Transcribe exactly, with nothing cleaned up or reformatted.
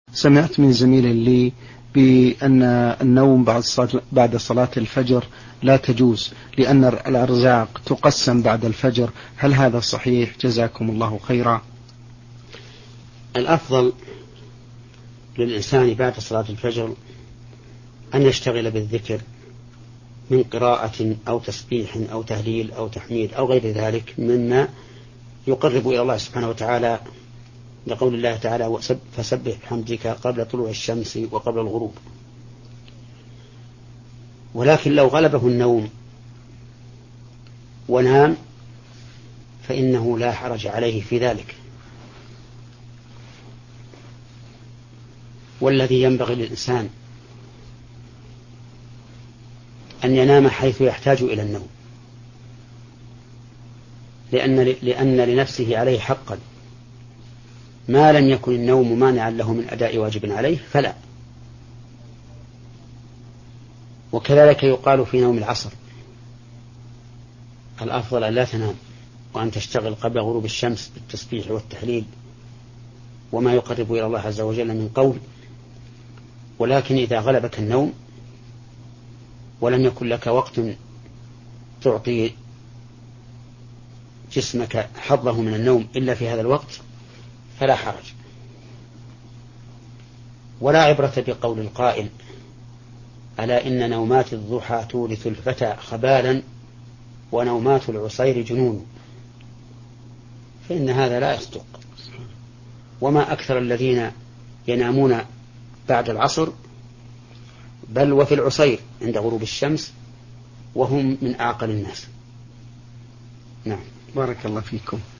سمعت من زميل لي بأن النوم بعد صلاة, بعد صلاة الفجر لا تجوز لأن الأرزاق تقسم بعد الفجر، هل هذا صحيح؟ جزاكم الله خيرا. الأفضل للإنسان بعد صلاة الفجر أن يشتغل بالذكر من قراءة أو تسبيح أو تهليل أو تحميد أو غير ذلك مما يقرب إلى الله سبحانه وتعالى، لقول الله تعالى فسبح بحمدك قبل طلوع الشمس وقبل الغروب. ولكن لو غلبه النوم ونام فإنه لا حرج عليه في ذلك، والذي ينبغي للإنسان أن ينام حيث يحتاج إلى النوم، لأن, لأن لنفسه عليه حقا، ما لم يكن النوم مانعا له من أداء واجب عليه فلا. وكذلك يقال في نوم العصر الأفضل أن لا تنام وأن تشتغل قبل غروب الشمس بالتسبيح والتحليل وما يقرب إلى الله عز وجل من قول. ولكن إذا غلبك النوم ولم يكن لك وقت تعطي جسمك حظه من النوم إلا في هذا الوقت فلا حرج. ولا عبرة بقول القائل ألا إن نومات الضحى تورث الفتى خبالا ونومات العصير جنون، فإن هذا لا يصدق. وما أكثر الذين ينامون بعد العصر بل وفي العصير عند غروب الشمس وهم من أعقل الناس. نعم. بارك الله فيكم.